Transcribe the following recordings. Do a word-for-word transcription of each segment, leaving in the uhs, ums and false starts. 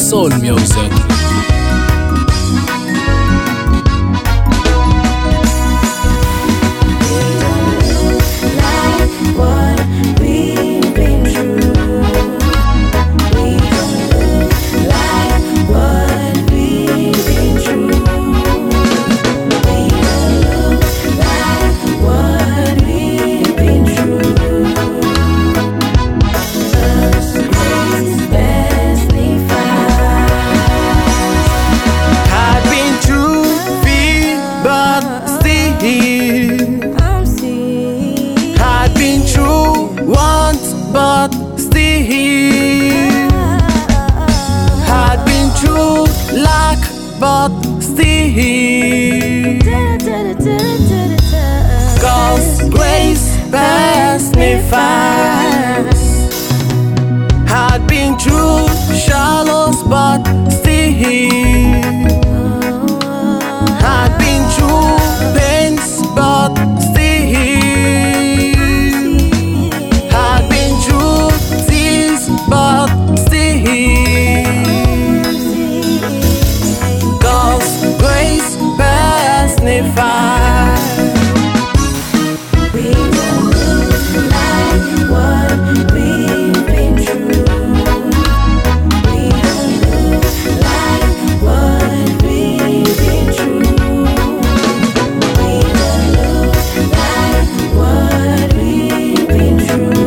soul music. Had been true once, but still had been true luck, but still God's grace passed me fast. Had been true shallows, but still had been true pains, but still but still God's grace passed me fast. We don't look like what we've been through. We don't look like what we've been through. We don't look like what we've been through.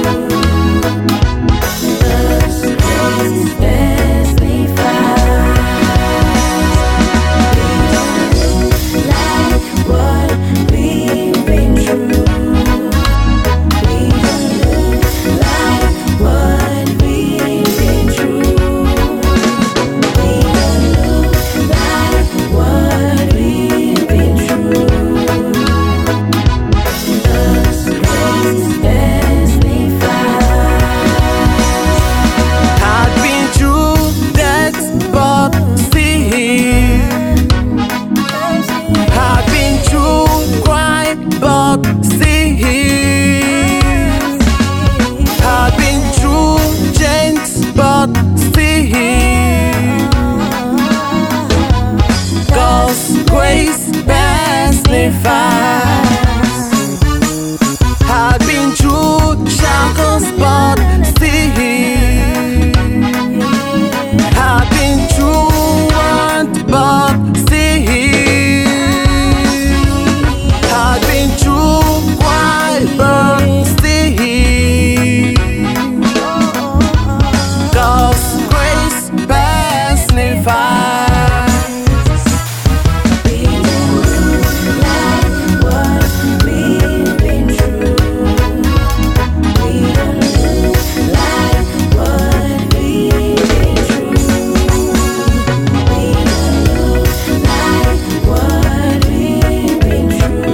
But still had been true gents, but still God's grace passed me fast. Had been true shackles, but still had been true want, but still but still God's grace passed me fast. We don't look like what we've been through. We don't look like what we've been through. We don't look like what we've been through.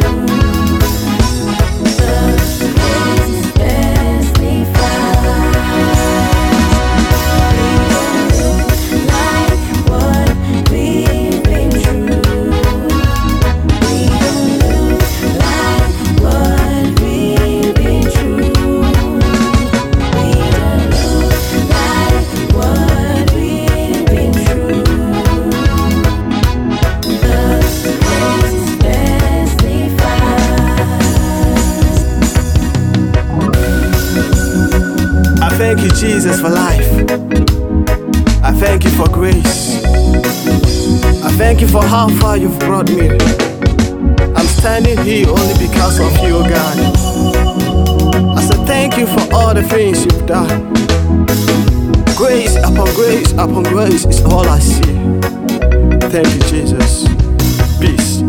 I thank you, Jesus, for life. I thank you for grace. I thank you for how far you've brought me. I'm standing here only because of you, God. I said thank you for all the things you've done. Grace upon grace upon grace is all I see. Thank you, Jesus. Peace.